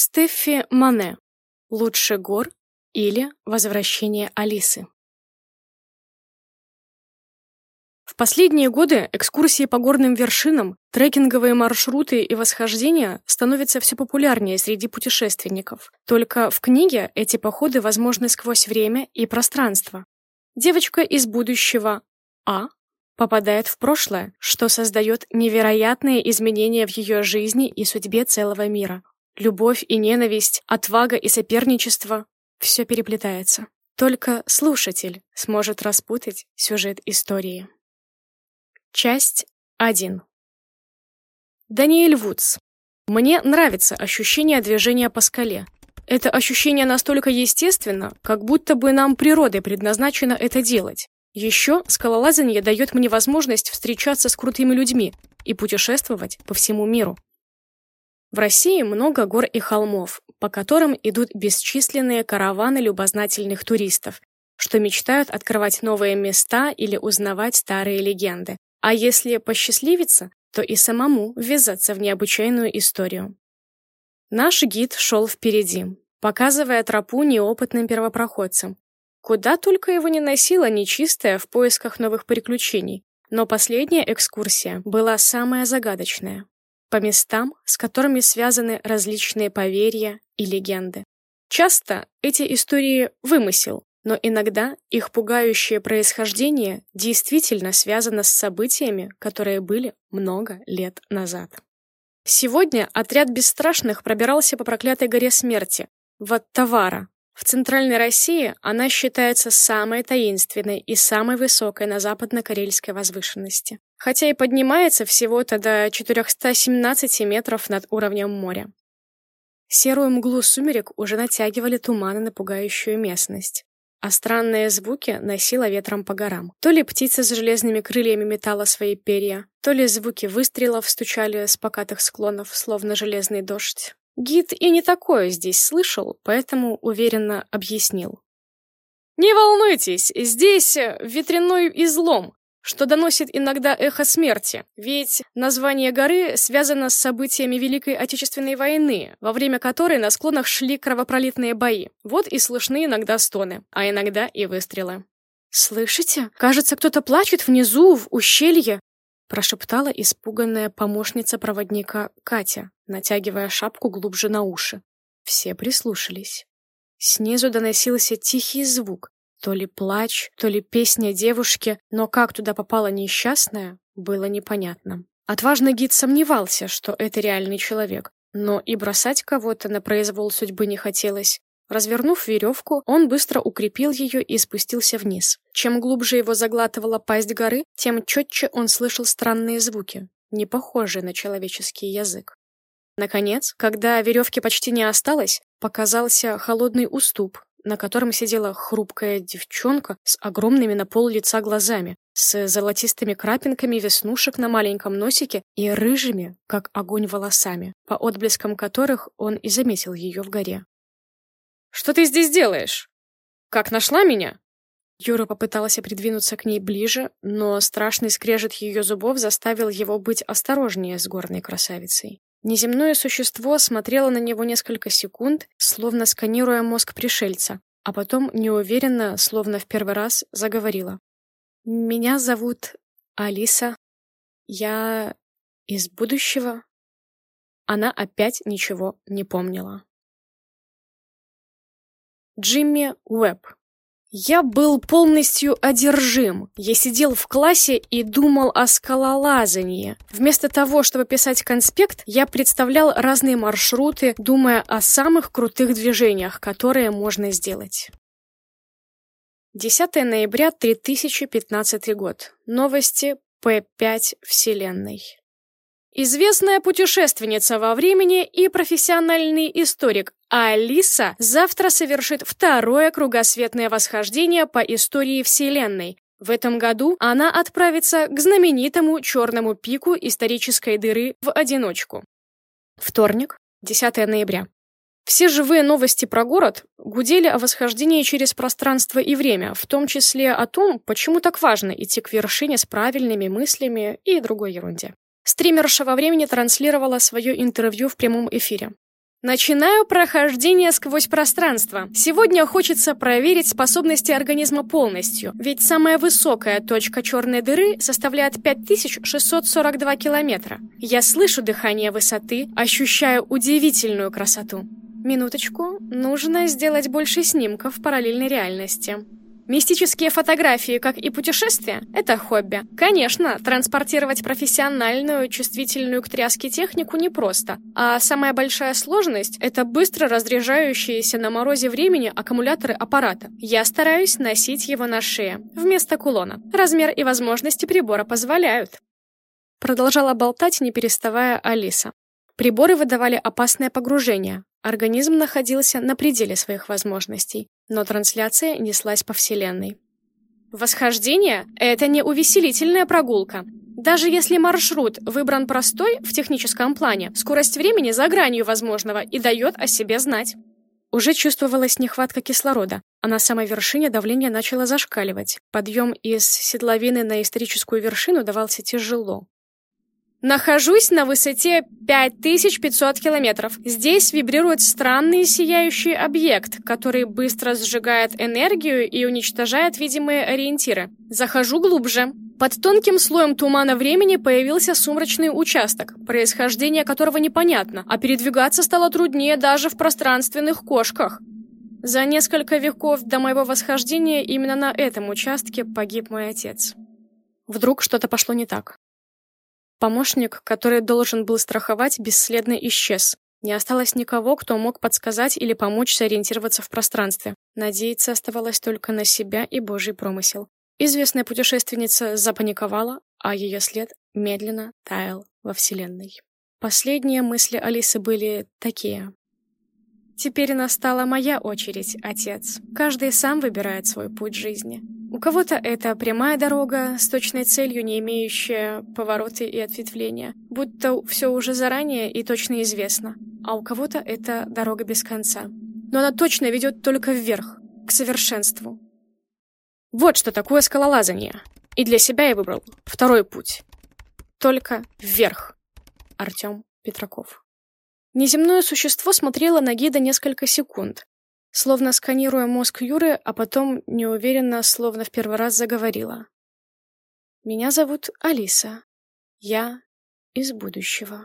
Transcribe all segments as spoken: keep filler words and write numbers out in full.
Стеффи Мане. «Лучше гор» или «Возвращение Алисы». В последние годы экскурсии по горным вершинам, трекинговые маршруты и восхождения становятся все популярнее среди путешественников. Только в книге эти походы возможны сквозь время и пространство. Девочка из будущего А попадает в прошлое, что создает невероятные изменения в ее жизни и судьбе целого мира. Любовь и ненависть, отвага и соперничество – все переплетается. Только слушатель сможет распутать сюжет истории. Часть один. Даниэль Вудс. Мне нравится ощущение движения по скале. Это ощущение настолько естественно, как будто бы нам природой предназначено это делать. Еще скалолазание дает мне возможность встречаться с крутыми людьми и путешествовать по всему миру. В России много гор и холмов, по которым идут бесчисленные караваны любознательных туристов, что мечтают открывать новые места или узнавать старые легенды. А если посчастливится, то и самому ввязаться в необычайную историю. Наш гид шел впереди, показывая тропу неопытным первопроходцам. Куда только его не носило нечистое в поисках новых приключений, но последняя экскурсия была самая загадочная. По местам, с которыми связаны различные поверья и легенды. Часто эти истории вымысел, но иногда их пугающее происхождение действительно связано с событиями, которые были много лет назад. Сегодня отряд бесстрашных пробирался по проклятой горе смерти, Ваттавара. В Центральной России она считается самой таинственной и самой высокой на западно-карельской возвышенности, хотя и поднимается всего-то до четыреста семнадцать метров над уровнем моря. Серую мглу сумерек уже натягивали туманы на пугающую местность, а странные звуки носило ветром по горам. То ли птица с железными крыльями метала свои перья, то ли звуки выстрелов стучали с покатых склонов, словно железный дождь. Гид и не такое здесь слышал, поэтому уверенно объяснил. «Не волнуйтесь, здесь ветряной излом, что доносит иногда эхо смерти, ведь название горы связано с событиями Великой Отечественной войны, во время которой на склонах шли кровопролитные бои. Вот и слышны иногда стоны, а иногда и выстрелы». «Слышите? Кажется, кто-то плачет внизу, в ущелье», прошептала испуганная помощница проводника Катя, натягивая шапку глубже на уши. Все прислушались. Снизу доносился тихий звук, то ли плач, то ли песня девушки, но как туда попала несчастная, было непонятно. Отважный гид сомневался, что это реальный человек, но и бросать кого-то на произвол судьбы не хотелось. Развернув веревку, он быстро укрепил ее и спустился вниз. Чем глубже его заглатывала пасть горы, тем четче он слышал странные звуки, не похожие на человеческий язык. Наконец, когда веревки почти не осталось, показался холодный уступ, на котором сидела хрупкая девчонка с огромными на пол лица глазами, с золотистыми крапинками веснушек на маленьком носике и рыжими, как огонь, волосами, по отблескам которых он и заметил ее в горе. «Что ты здесь делаешь? Как нашла меня?» Юра попытался придвинуться к ней ближе, но страшный скрежет ее зубов заставил его быть осторожнее с горной красавицей. Неземное существо смотрело на него несколько секунд, словно сканируя мозг пришельца, а потом неуверенно, словно в первый раз, заговорила. «Меня зовут Алиса. Я из будущего». Она опять ничего не помнила. Джимми Уэбб. Я был полностью одержим. Я сидел в классе и думал о скалолазании. Вместо того, чтобы писать конспект, я представлял разные маршруты, думая о самых крутых движениях, которые можно сделать. десятое ноября две тысячи пятнадцатый год. Новости Пэ пять Вселенной. Известная путешественница во времени и профессиональный историк Алиса завтра совершит второе кругосветное восхождение по истории Вселенной. В этом году она отправится к знаменитому черному пику исторической дыры в одиночку. Вторник, десятое ноября. Все живые новости про город гудели о восхождении через пространство и время, в том числе о том, почему так важно идти к вершине с правильными мыслями и другой ерунде. Стримерша во времени транслировала свое интервью в прямом эфире. Начинаю прохождение сквозь пространство. Сегодня хочется проверить способности организма полностью, ведь самая высокая точка черной дыры составляет пять тысяч шестьсот сорок два километра. Я слышу дыхание высоты, ощущаю удивительную красоту. Минуточку, нужно сделать больше снимков в параллельной реальности. Мистические фотографии, как и путешествия, это хобби. Конечно, транспортировать профессиональную, чувствительную к тряске технику непросто, а самая большая сложность — это быстро разряжающиеся на морозе времени аккумуляторы аппарата. Я стараюсь носить его на шее, вместо кулона. Размер и возможности прибора позволяют. Продолжала болтать, не переставая, Алиса. Приборы выдавали опасное погружение. Организм находился на пределе своих возможностей, но трансляция неслась по Вселенной. Восхождение — это не увеселительная прогулка. Даже если маршрут выбран простой в техническом плане, скорость времени за гранью возможного и дает о себе знать. Уже чувствовалась нехватка кислорода, а на самой вершине давление начало зашкаливать. Подъем из седловины на историческую вершину давался тяжело. Нахожусь на высоте пять тысяч пятьсот километров. Здесь вибрирует странный сияющий объект, который быстро сжигает энергию и уничтожает видимые ориентиры. Захожу глубже. Под тонким слоем тумана времени появился сумрачный участок, происхождение которого непонятно, а передвигаться стало труднее даже в пространственных кошках. За несколько веков до моего восхождения именно на этом участке погиб мой отец. Вдруг что-то пошло не так. Помощник, который должен был страховать, бесследно исчез. Не осталось никого, кто мог подсказать или помочь сориентироваться в пространстве. Надеяться оставалось только на себя и Божий промысел. Известная путешественница запаниковала, а ее след медленно таял во Вселенной. Последние мысли Алисы были такие. «Теперь настала моя очередь, отец. Каждый сам выбирает свой путь жизни. У кого-то это прямая дорога с точной целью, не имеющая повороты и ответвления, будто все уже заранее и точно известно. А у кого-то это дорога без конца. Но она точно ведет только вверх, к совершенству. Вот что такое скалолазание. И для себя я выбрал второй путь. Только вверх. Артем Петраков». Неземное существо смотрело на гида несколько секунд, словно сканируя мозг Юры, а потом неуверенно, словно в первый раз заговорила. «Меня зовут Алиса. Я из будущего».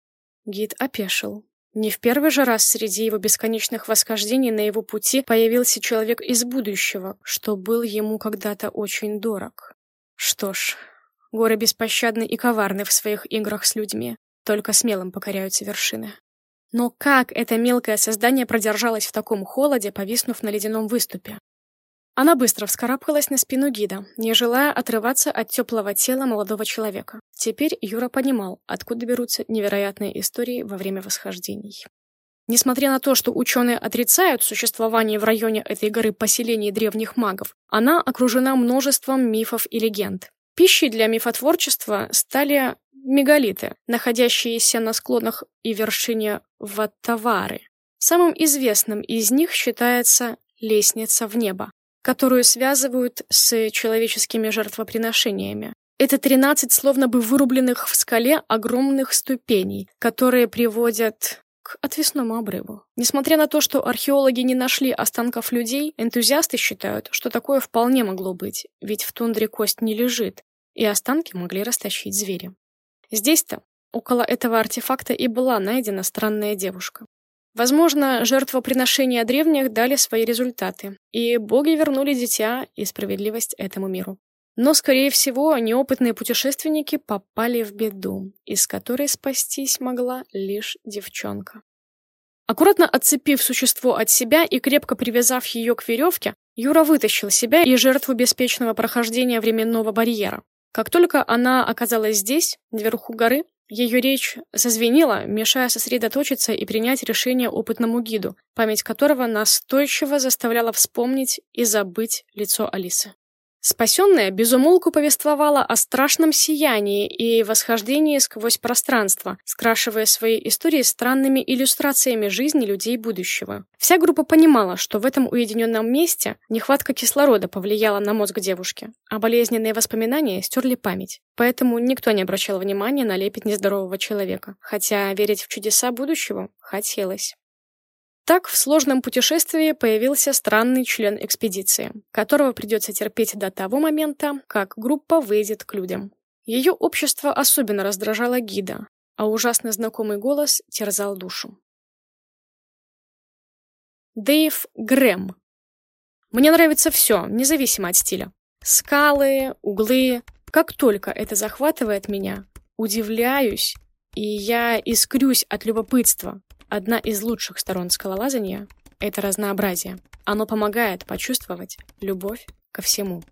Гид опешил. Не в первый же раз среди его бесконечных восхождений на его пути появился человек из будущего, что был ему когда-то очень дорог. Что ж, горы беспощадны и коварны в своих играх с людьми, только смелым покоряются вершины. Но как это мелкое создание продержалось в таком холоде, повиснув на ледяном выступе? Она быстро вскарабкалась на спину гида, не желая отрываться от теплого тела молодого человека. Теперь Юра понимал, откуда берутся невероятные истории во время восхождений. Несмотря на то, что ученые отрицают существование в районе этой горы поселений древних магов, она окружена множеством мифов и легенд. Пищей для мифотворчества стали мегалиты, находящиеся на склонах и вершине Ваттавары. Самым известным из них считается лестница в небо, которую связывают с человеческими жертвоприношениями. Это тринадцать словно бы вырубленных в скале огромных ступеней, которые приводят к отвесному обрыву. Несмотря на то, что археологи не нашли останков людей, энтузиасты считают, что такое вполне могло быть, ведь в тундре кость не лежит, и останки могли растащить звери. Здесь-то, около этого артефакта, и была найдена странная девушка. Возможно, жертвоприношения древних дали свои результаты, и боги вернули дитя и справедливость этому миру. Но, скорее всего, неопытные путешественники попали в беду, из которой спастись могла лишь девчонка. Аккуратно отцепив существо от себя и крепко привязав ее к веревке, Юра вытащил себя и жертву беспечного прохождения временного барьера. Как только она оказалась здесь, наверху горы, ее речь зазвенела, мешая сосредоточиться и принять решение опытному гиду, память которого настойчиво заставляла вспомнить и забыть лицо Алисы. Спасенная безумолку повествовала о страшном сиянии и восхождении сквозь пространство, скрашивая свои истории странными иллюстрациями жизни людей будущего. Вся группа понимала, что в этом уединенном месте нехватка кислорода повлияла на мозг девушки, а болезненные воспоминания стерли память. Поэтому никто не обращал внимания на лепет нездорового человека, хотя верить в чудеса будущего хотелось. Так в сложном путешествии появился странный член экспедиции, которого придется терпеть до того момента, как группа выйдет к людям. Ее общество особенно раздражало гида, а ужасно знакомый голос терзал душу. Дэйв Грэм. Мне нравится все, независимо от стиля. Скалы, углы. Как только это захватывает меня, удивляюсь, и я искрюсь от любопытства. Одна из лучших сторон скалолазания — это разнообразие. Оно помогает почувствовать любовь ко всему.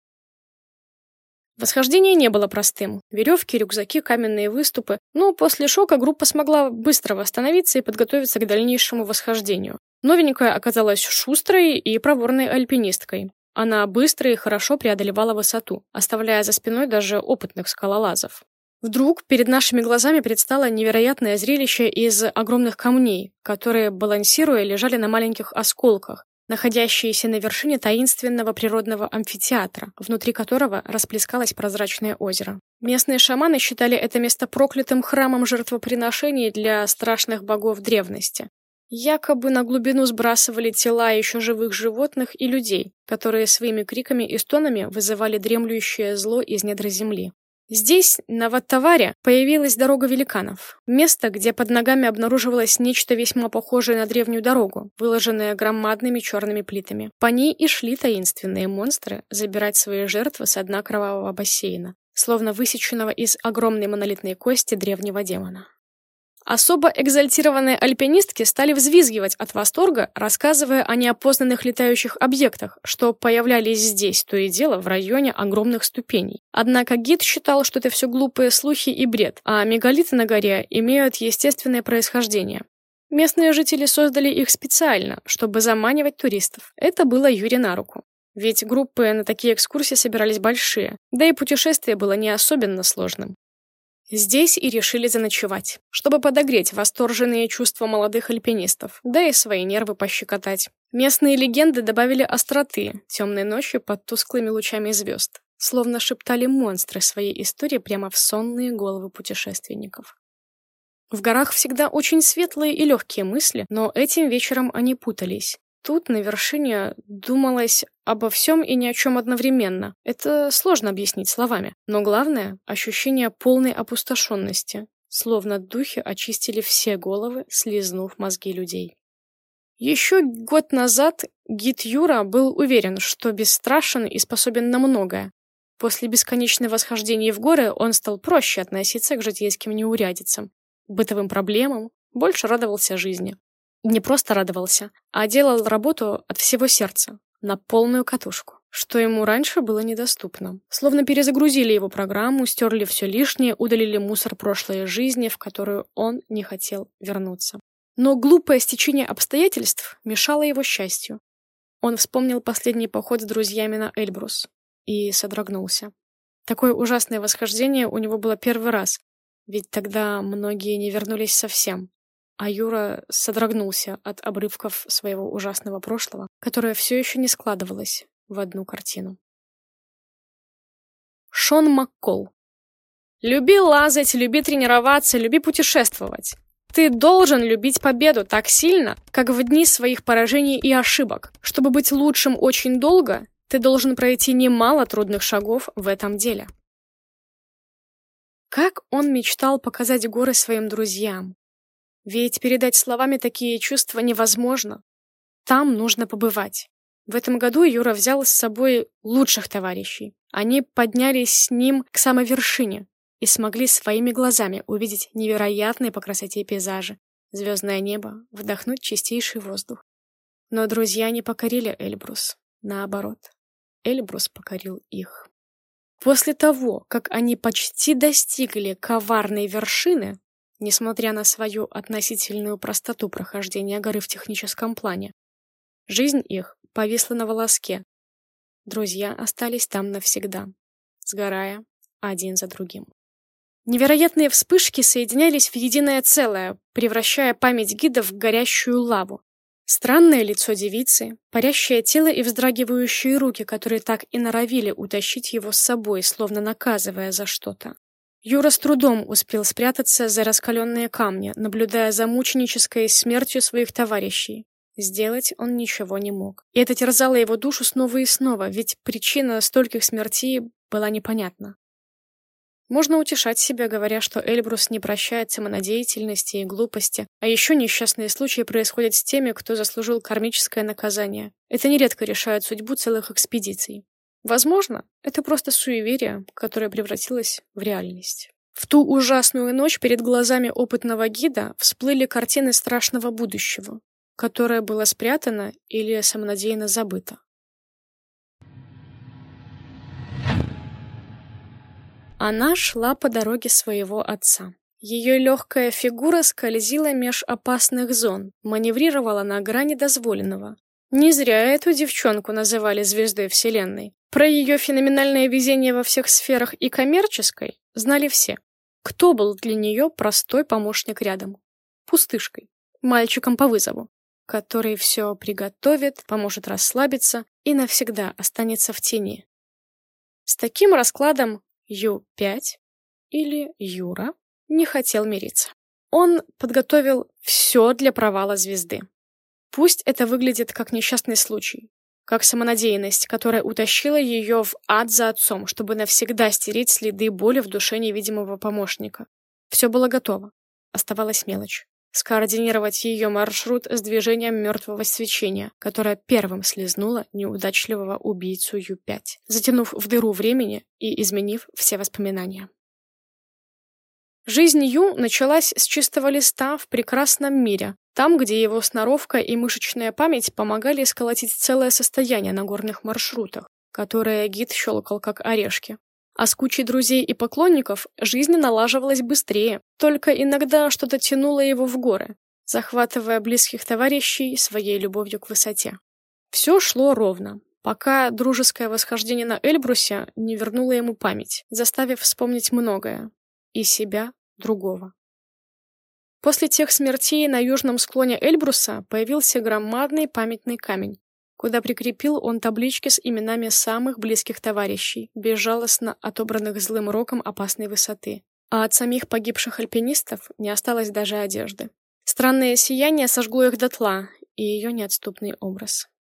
Восхождение не было простым. Веревки, рюкзаки, каменные выступы. Но после шока группа смогла быстро восстановиться и подготовиться к дальнейшему восхождению. Новенькая оказалась шустрой и проворной альпинисткой. Она быстро и хорошо преодолевала высоту, оставляя за спиной даже опытных скалолазов. Вдруг перед нашими глазами предстало невероятное зрелище из огромных камней, которые, балансируя, лежали на маленьких осколках, находящиеся на вершине таинственного природного амфитеатра, внутри которого расплескалось прозрачное озеро. Местные шаманы считали это место проклятым храмом жертвоприношений для страшных богов древности. Якобы на глубину сбрасывали тела еще живых животных и людей, которые своими криками и стонами вызывали дремлющее зло из недр земли. Здесь, на Ваттаваре, появилась дорога великанов. Место, где под ногами обнаруживалось нечто весьма похожее на древнюю дорогу, выложенное громадными черными плитами. По ней и шли таинственные монстры забирать свои жертвы с дна кровавого бассейна, словно высеченного из огромной монолитной кости древнего демона. Особо экзальтированные альпинистки стали взвизгивать от восторга, рассказывая о неопознанных летающих объектах, что появлялись здесь, то и дело, в районе огромных ступеней. Однако гид считал, что это все глупые слухи и бред, а мегалиты на горе имеют естественное происхождение. Местные жители создали их специально, чтобы заманивать туристов. Это было Юре на руку. Ведь группы на такие экскурсии собирались большие, да и путешествие было не особенно сложным. Здесь и решили заночевать, чтобы подогреть восторженные чувства молодых альпинистов, да и свои нервы пощекотать. Местные легенды добавили остроты темной ночью под тусклыми лучами звезд, словно шептали монстры своей истории прямо в сонные головы путешественников. В горах всегда очень светлые и легкие мысли, но этим вечером они путались. Тут, на вершине, думалось обо всем и ни о чем одновременно. Это сложно объяснить словами. Но главное — ощущение полной опустошенности, словно духи очистили все головы, слизнув мозги людей. Еще год назад гид Юра был уверен, что бесстрашен и способен на многое. После бесконечных восхождений в горы он стал проще относиться к житейским неурядицам, бытовым проблемам, больше радовался жизни. Не просто радовался, а делал работу от всего сердца, на полную катушку, что ему раньше было недоступно. Словно перезагрузили его программу, стерли все лишнее, удалили мусор прошлой жизни, в которую он не хотел вернуться. Но глупое стечение обстоятельств мешало его счастью. Он вспомнил последний поход с друзьями на Эльбрус и содрогнулся. Такое ужасное восхождение у него было первый раз, ведь тогда многие не вернулись совсем. А Юра содрогнулся от обрывков своего ужасного прошлого, которое все еще не складывалось в одну картину. Шон Маккол. Люби лазать, люби тренироваться, люби путешествовать. Ты должен любить победу так сильно, как в дни своих поражений и ошибок. Чтобы быть лучшим очень долго, ты должен пройти немало трудных шагов в этом деле. Как он мечтал показать горы своим друзьям. Ведь передать словами такие чувства невозможно. Там нужно побывать. В этом году Юра взял с собой лучших товарищей. Они поднялись с ним к самой вершине и смогли своими глазами увидеть невероятные по красоте пейзажи, звездное небо, вдохнуть чистейший воздух. Но друзья не покорили Эльбрус. Наоборот, Эльбрус покорил их. После того, как они почти достигли коварной вершины, несмотря на свою относительную простоту прохождения горы в техническом плане, жизнь их повисла на волоске. Друзья остались там навсегда, сгорая один за другим. Невероятные вспышки соединялись в единое целое, превращая память гида в горящую лаву. Странное лицо девицы, парящее тело и вздрагивающие руки, которые так и норовили утащить его с собой, словно наказывая за что-то. Юра с трудом успел спрятаться за раскаленные камни, наблюдая за мученической смертью своих товарищей. Сделать он ничего не мог. И это терзало его душу снова и снова, ведь причина стольких смертей была непонятна. Можно утешать себя, говоря, что Эльбрус не прощает самонадеятельности и глупости, а еще несчастные случаи происходят с теми, кто заслужил кармическое наказание. Это нередко решает судьбу целых экспедиций. Возможно, это просто суеверие, которое превратилось в реальность. В ту ужасную ночь перед глазами опытного гида всплыли картины страшного будущего, которое было спрятано или самонадеянно забыто. Она шла по дороге своего отца. Ее легкая фигура скользила меж опасных зон, маневрировала на грани дозволенного. Не зря эту девчонку называли звездой Вселенной. Про ее феноменальное везение во всех сферах и коммерческой знали все. Кто был для нее простой помощник рядом? Пустышкой, мальчиком по вызову, который все приготовит, поможет расслабиться и навсегда останется в тени. С таким раскладом Ю пять, или Юра, не хотел мириться. Он подготовил все для провала звезды. Пусть это выглядит как несчастный случай, как самонадеянность, которая утащила ее в ад за отцом, чтобы навсегда стереть следы боли в душе невидимого помощника. Все было готово. Оставалась мелочь. Скоординировать ее маршрут с движением мертвого свечения, которое первым слезнуло неудачливого убийцу Ю пять, затянув в дыру времени и изменив все воспоминания. Жизнь Ю началась с чистого листа в прекрасном мире, там, где его сноровка и мышечная память помогали сколотить целое состояние на горных маршрутах, которое гид щелкал как орешки. А с кучей друзей и поклонников жизнь налаживалась быстрее, только иногда что-то тянуло его в горы, захватывая близких товарищей своей любовью к высоте. Все шло ровно, пока дружеское восхождение на Эльбрусе не вернуло ему память, заставив вспомнить многое, и себя, другого. После тех смертей на южном склоне Эльбруса появился громадный памятный камень, куда прикрепил он таблички с именами самых близких товарищей, безжалостно отобранных злым роком опасной высоты. А от самих погибших альпинистов не осталось даже одежды. Странное сияние сожгло их дотла, и ее неотступный образ.